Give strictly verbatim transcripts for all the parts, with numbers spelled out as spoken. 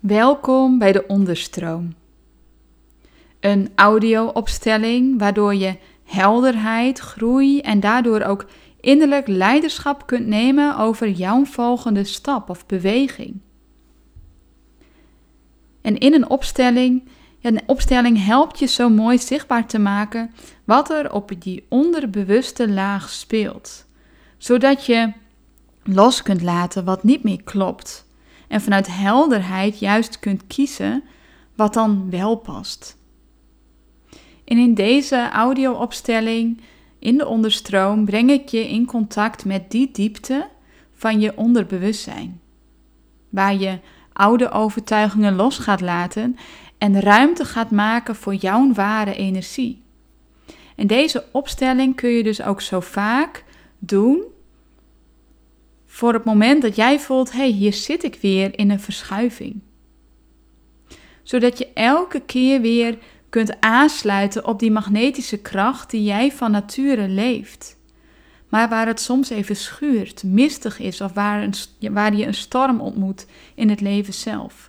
Welkom bij de onderstroom. Een audio-opstelling waardoor je helderheid, groei en daardoor ook innerlijk leiderschap kunt nemen over jouw volgende stap of beweging. En in een opstelling, een opstelling helpt je zo mooi zichtbaar te maken wat er op die onderbewuste laag speelt. Zodat je los kunt laten wat niet meer klopt. En vanuit helderheid juist kunt kiezen wat dan wel past. En in deze audio-opstelling, in de onderstroom, breng ik je in contact met die diepte van je onderbewustzijn. Waar je oude overtuigingen los gaat laten en ruimte gaat maken voor jouw ware energie. En deze opstelling kun je dus ook zo vaak doen voor het moment dat jij voelt, hé, hey, hier zit ik weer in een verschuiving. Zodat je elke keer weer kunt aansluiten op die magnetische kracht die jij van nature leeft. Maar waar het soms even schuurt, mistig is of waar, een, waar je een storm ontmoet in het leven zelf.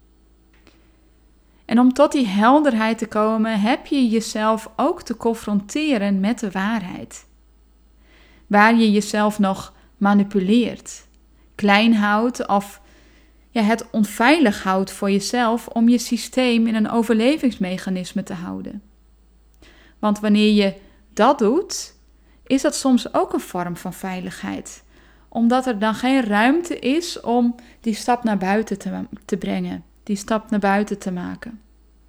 En om tot die helderheid te komen, heb je jezelf ook te confronteren met de waarheid. Waar je jezelf nog manipuleert, klein houdt of ja, het onveilig houdt voor jezelf om je systeem in een overlevingsmechanisme te houden. Want wanneer je dat doet, is dat soms ook een vorm van veiligheid. Omdat er dan geen ruimte is om die stap naar buiten te, te brengen, die stap naar buiten te maken.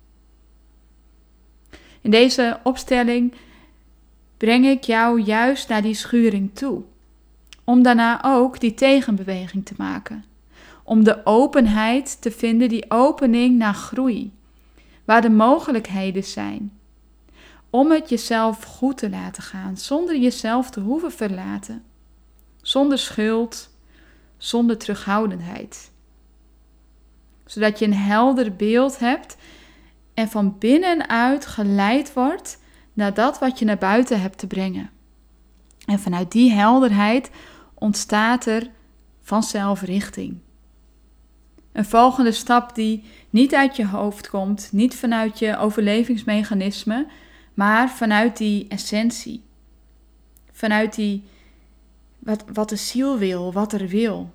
In deze opstelling breng ik jou juist naar die schuring toe. Om daarna ook die tegenbeweging te maken. Om de openheid te vinden, die opening naar groei. Waar de mogelijkheden zijn. Om het jezelf goed te laten gaan, zonder jezelf te hoeven verlaten. Zonder schuld, zonder terughoudendheid. Zodat je een helder beeld hebt en van binnenuit geleid wordt naar dat wat je naar buiten hebt te brengen. En vanuit die helderheid ontstaat er vanzelf richting. Een volgende stap die niet uit je hoofd komt, niet vanuit je overlevingsmechanisme, maar vanuit die essentie. Vanuit die, wat, wat de ziel wil, wat er wil.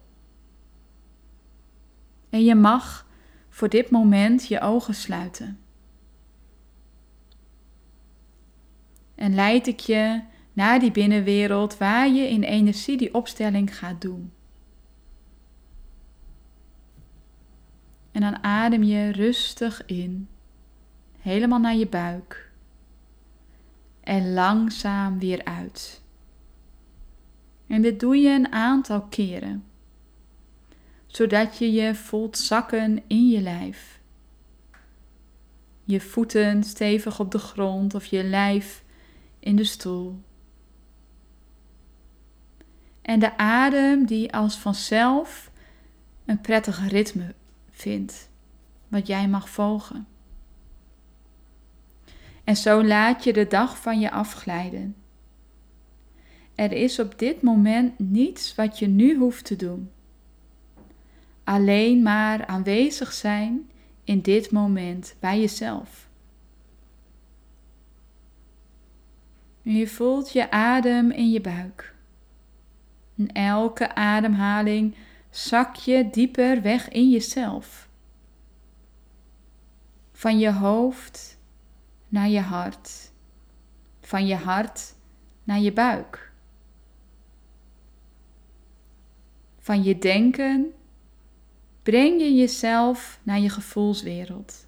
En je mag voor dit moment je ogen sluiten. En leid ik je naar die binnenwereld waar je in energie die opstelling gaat doen. En dan adem je rustig in, helemaal naar je buik. En langzaam weer uit. En dit doe je een aantal keren. Zodat je je voelt zakken in je lijf. Je voeten stevig op de grond of je lijf in de stoel. En de adem die als vanzelf een prettig ritme vindt, wat jij mag volgen. En zo laat je de dag van je afglijden. Er is op dit moment niets wat je nu hoeft te doen. Alleen maar aanwezig zijn in dit moment bij jezelf. En je voelt je adem in je buik. En elke ademhaling zak je dieper weg in jezelf. Van je hoofd naar je hart. Van je hart naar je buik. Van je denken breng je jezelf naar je gevoelswereld.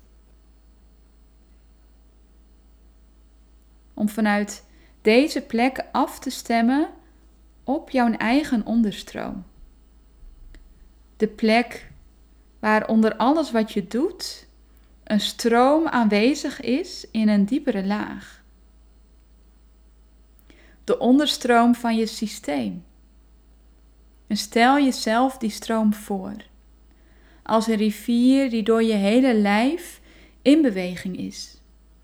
Om vanuit deze plek af te stemmen op jouw eigen onderstroom. De plek waar onder alles wat je doet een stroom aanwezig is in een diepere laag. De onderstroom van je systeem. En stel jezelf die stroom voor. Als een rivier die door je hele lijf in beweging is.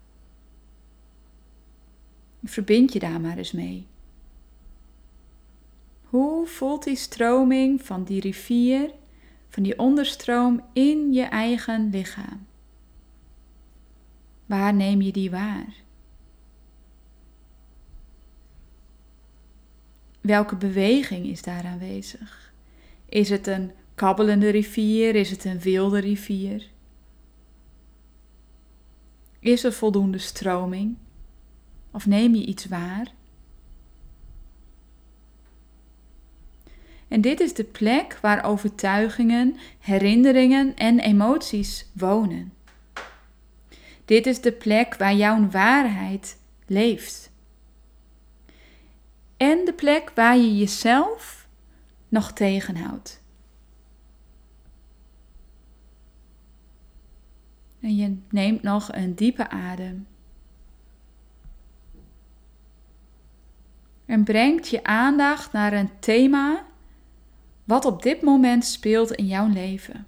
Verbind je daar maar eens mee. Hoe voelt die stroming van die rivier van die onderstroom in je eigen lichaam. Waar neem je die waar? Welke beweging is daar aanwezig? Is het een kabbelende rivier? Is het een wilde rivier? Is er voldoende stroming? Of neem je iets waar? En dit is de plek waar overtuigingen, herinneringen en emoties wonen. Dit is de plek waar jouw waarheid leeft. En de plek waar je jezelf nog tegenhoudt. En je neemt nog een diepe adem. En brengt je aandacht naar een thema wat op dit moment speelt in jouw leven.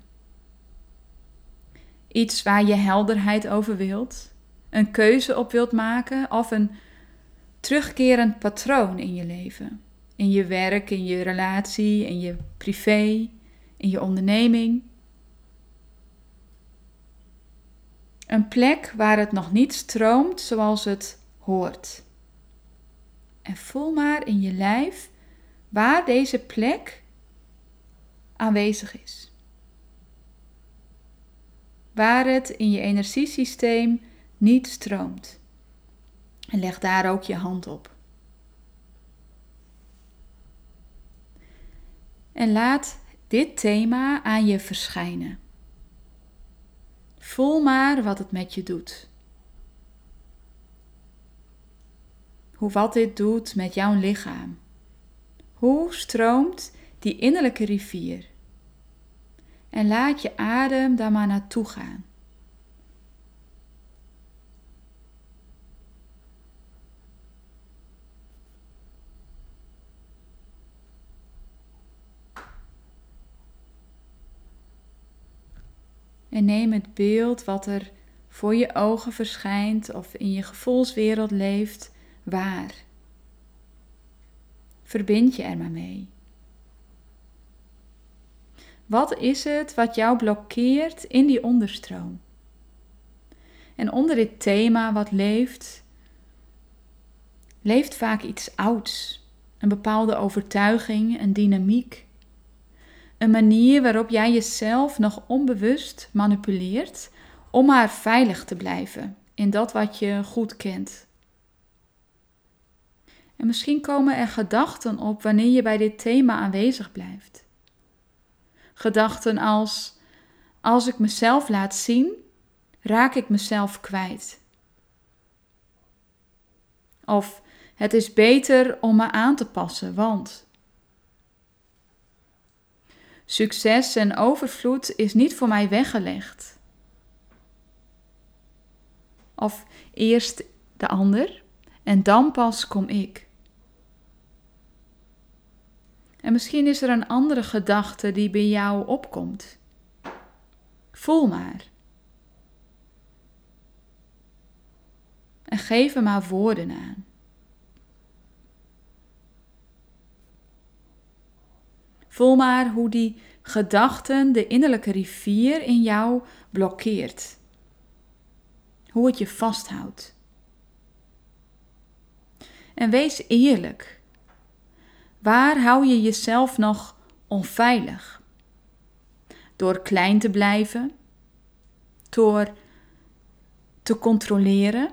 Iets waar je helderheid over wilt, een keuze op wilt maken of een terugkerend patroon in je leven. In je werk, in je relatie, in je privé, in je onderneming. Een plek waar het nog niet stroomt zoals het hoort. En voel maar in je lijf waar deze plek aanwezig is. Waar het in je energiesysteem niet stroomt. En leg daar ook je hand op. En laat dit thema aan je verschijnen. Voel maar wat het met je doet. Hoe wat dit doet met jouw lichaam. Hoe stroomt die innerlijke rivier? En laat je adem daar maar naartoe gaan. En neem het beeld wat er voor je ogen verschijnt of in je gevoelswereld leeft waar. Verbind je er maar mee. Wat is het wat jou blokkeert in die onderstroom? En onder dit thema wat leeft, leeft vaak iets ouds. Een bepaalde overtuiging, een dynamiek. Een manier waarop jij jezelf nog onbewust manipuleert om maar veilig te blijven in dat wat je goed kent. En misschien komen er gedachten op wanneer je bij dit thema aanwezig blijft. Gedachten als, als ik mezelf laat zien, raak ik mezelf kwijt. Of het is beter om me aan te passen, want... Succes en overvloed is niet voor mij weggelegd. Of eerst de ander en dan pas kom ik. En misschien is er een andere gedachte die bij jou opkomt. Voel maar. En geef er maar woorden aan. Voel maar hoe die gedachten de innerlijke rivier in jou blokkeert. Hoe het je vasthoudt. En wees eerlijk. Waar hou je jezelf nog onveilig? Door klein te blijven? Door te controleren?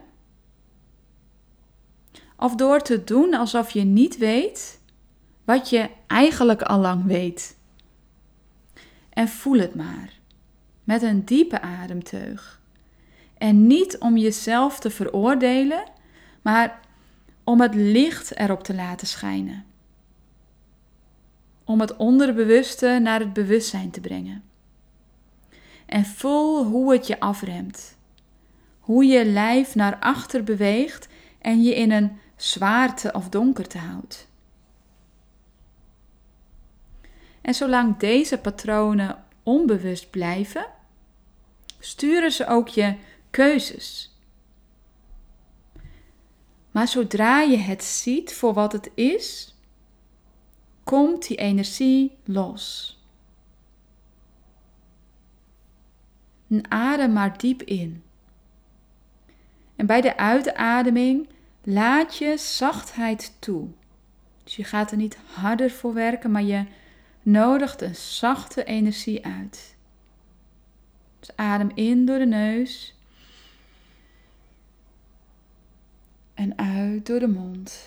Of door te doen alsof je niet weet wat je eigenlijk al lang weet? En voel het maar, met een diepe ademteug. En niet om jezelf te veroordelen, maar om het licht erop te laten schijnen. Om het onderbewuste naar het bewustzijn te brengen. En voel hoe het je afremt. Hoe je lijf naar achter beweegt en je in een zwaarte of donkerte houdt. En zolang deze patronen onbewust blijven, sturen ze ook je keuzes. Maar zodra je het ziet voor wat het is, komt die energie los. En adem maar diep in. En bij de uitademing laat je zachtheid toe. Dus je gaat er niet harder voor werken, maar je nodigt een zachte energie uit. Dus adem in door de neus. En uit door de mond.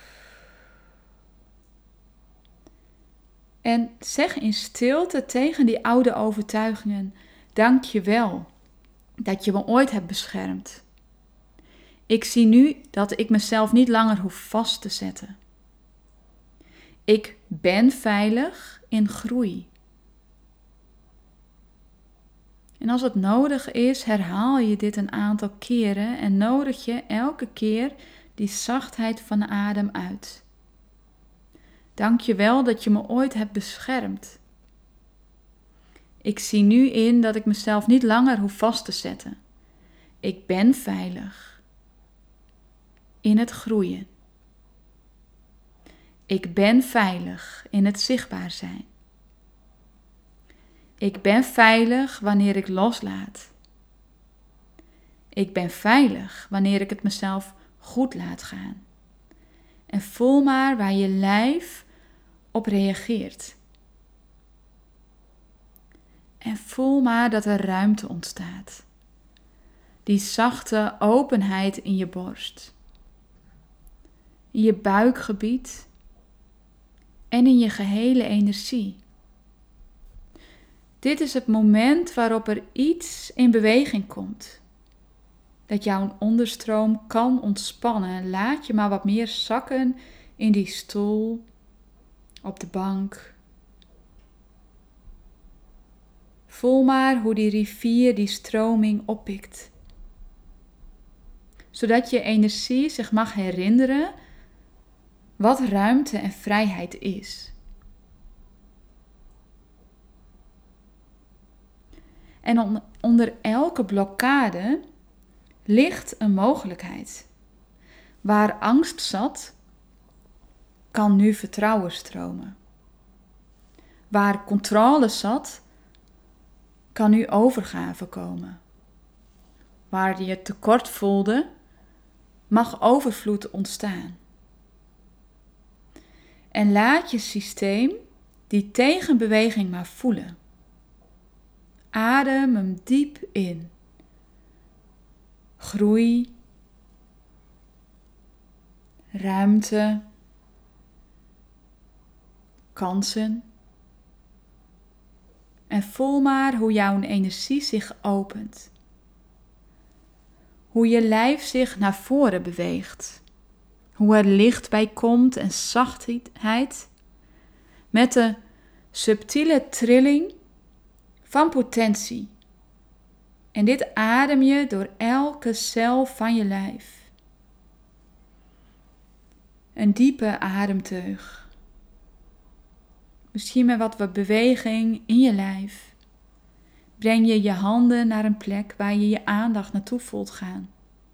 En zeg in stilte tegen die oude overtuigingen: dank je wel dat je me ooit hebt beschermd. Ik zie nu dat ik mezelf niet langer hoef vast te zetten. Ik ben veilig in groei. En als het nodig is, herhaal je dit een aantal keren en nodig je elke keer die zachtheid van de adem uit. Dank je wel dat je me ooit hebt beschermd. Ik zie nu in dat ik mezelf niet langer hoef vast te zetten. Ik ben veilig in het groeien. Ik ben veilig in het zichtbaar zijn. Ik ben veilig wanneer ik loslaat. Ik ben veilig wanneer ik het mezelf goed laat gaan. En voel maar waar je lijf op reageert. En voel maar dat er ruimte ontstaat. Die zachte openheid in je borst. In je buikgebied. En in je gehele energie. Dit is het moment waarop er iets in beweging komt. Dat jouw onderstroom kan ontspannen. Laat je maar wat meer zakken in die stoel, op de bank. Voel maar hoe die rivier die stroming oppikt. Zodat je energie zich mag herinneren wat ruimte en vrijheid is. En on- onder elke blokkade ligt een mogelijkheid. Waar angst zat, kan nu vertrouwen stromen. Waar controle zat, kan nu overgave komen. Waar je tekort voelde, mag overvloed ontstaan. En laat je systeem die tegenbeweging maar voelen. Adem hem diep in. Groei, ruimte, kansen. En voel maar hoe jouw energie zich opent. Hoe je lijf zich naar voren beweegt. Hoe er licht bij komt en zachtheid. Met de subtiele trilling van potentie. En dit adem je door elke cel van je lijf. Een diepe ademteug. Misschien met wat beweging in je lijf. Breng je je handen naar een plek waar je je aandacht naartoe voelt gaan.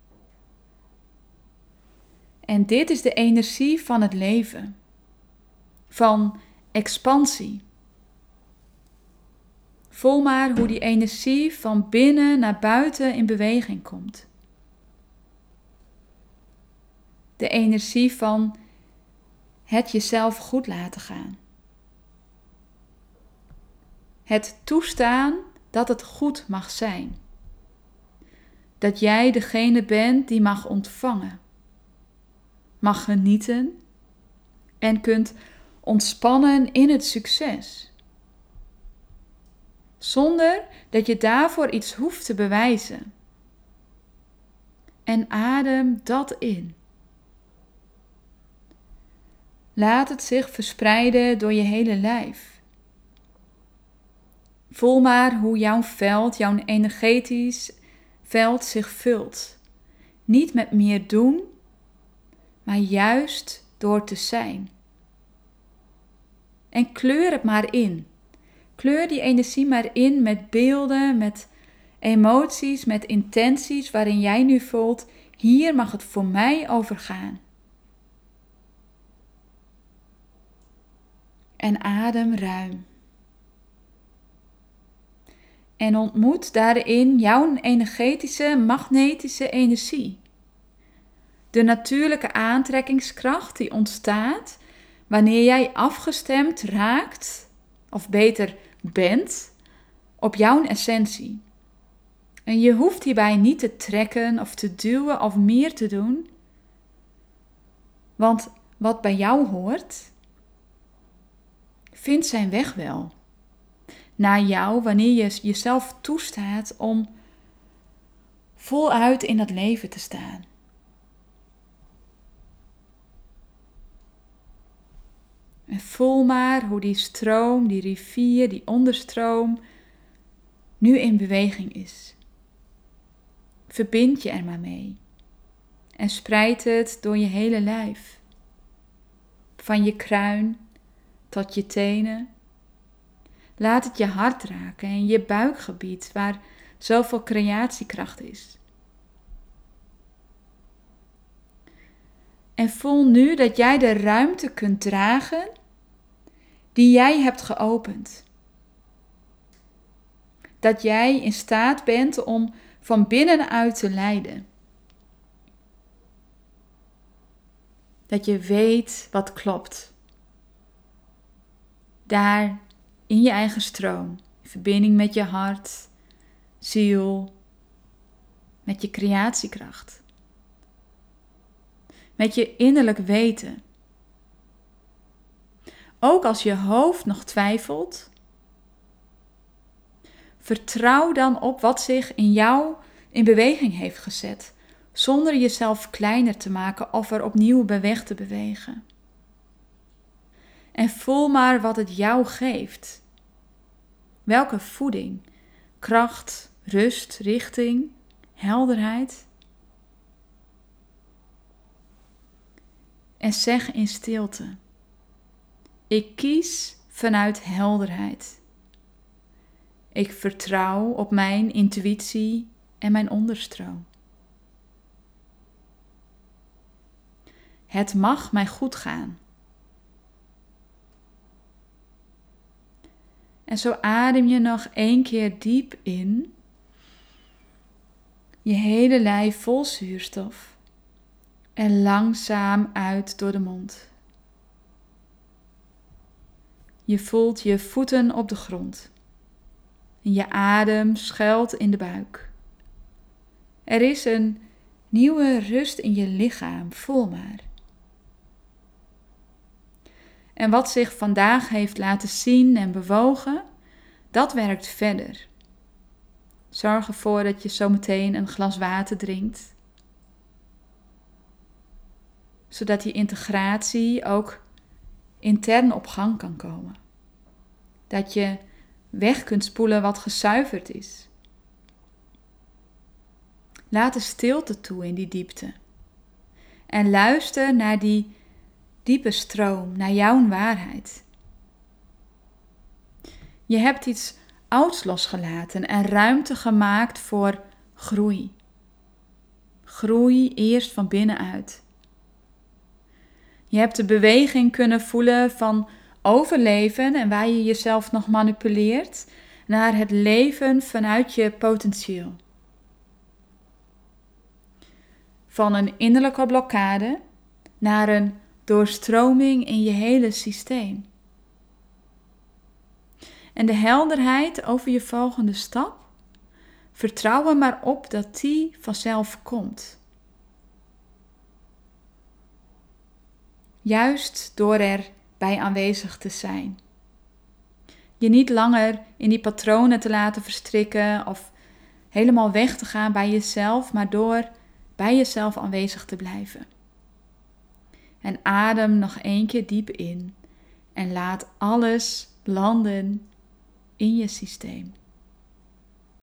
En dit is de energie van het leven. Van expansie. Voel maar hoe die energie van binnen naar buiten in beweging komt. De energie van het jezelf goed laten gaan. Het toestaan dat het goed mag zijn. Dat jij degene bent die mag ontvangen. Mag genieten en kunt ontspannen in het succes. Zonder dat je daarvoor iets hoeft te bewijzen. En adem dat in. Laat het zich verspreiden door je hele lijf. Voel maar hoe jouw veld, jouw energetisch veld zich vult. Niet met meer doen, maar juist door te zijn. En kleur het maar in. Kleur die energie maar in met beelden, met emoties, met intenties waarin jij nu voelt, hier mag het voor mij over gaan. En adem ruim. En ontmoet daarin jouw energetische, magnetische energie. De natuurlijke aantrekkingskracht die ontstaat wanneer jij afgestemd raakt, of beter bent, op jouw essentie. En je hoeft hierbij niet te trekken of te duwen of meer te doen. Want wat bij jou hoort, vindt zijn weg wel. Naar jou wanneer je jezelf toestaat om voluit in het leven te staan. En voel maar hoe die stroom, die rivier, die onderstroom nu in beweging is. Verbind je er maar mee. En spreid het door je hele lijf. Van je kruin tot je tenen. Laat het je hart raken en je buikgebied waar zoveel creatiekracht is. En voel nu dat jij de ruimte kunt dragen die jij hebt geopend. Dat jij in staat bent om van binnenuit te leiden. Dat je weet wat klopt. Daar in je eigen stroom, in verbinding met je hart, ziel, met je creatiekracht. Met je innerlijk weten. Ook als je hoofd nog twijfelt, vertrouw dan op wat zich in jou in beweging heeft gezet, zonder jezelf kleiner te maken of er opnieuw bij weg te bewegen. En voel maar wat het jou geeft. Welke voeding, kracht, rust, richting, helderheid. En zeg in stilte: ik kies vanuit helderheid. Ik vertrouw op mijn intuïtie en mijn onderstroom. Het mag mij goed gaan. En zo adem je nog één keer diep in. Je hele lijf vol zuurstof. En langzaam uit door de mond. Je voelt je voeten op de grond. En je adem schuilt in de buik. Er is een nieuwe rust in je lichaam, voel maar. En wat zich vandaag heeft laten zien en bewogen, dat werkt verder. Zorg ervoor dat je zometeen een glas water drinkt. Zodat die integratie ook intern op gang kan komen. Dat je weg kunt spoelen wat gezuiverd is. Laat de stilte toe in die diepte. En luister naar die diepe stroom, naar jouw waarheid. Je hebt iets ouds losgelaten en ruimte gemaakt voor groei. Groei eerst van binnenuit. Je hebt de beweging kunnen voelen van overleven en waar je jezelf nog manipuleert, naar het leven vanuit je potentieel. Van een innerlijke blokkade naar een doorstroming in je hele systeem. En de helderheid over je volgende stap, vertrouw er maar op dat die vanzelf komt. Juist door erbij aanwezig te zijn. Je niet langer in die patronen te laten verstrikken of helemaal weg te gaan bij jezelf, maar door bij jezelf aanwezig te blijven. En adem nog één keer diep in en laat alles landen in je systeem.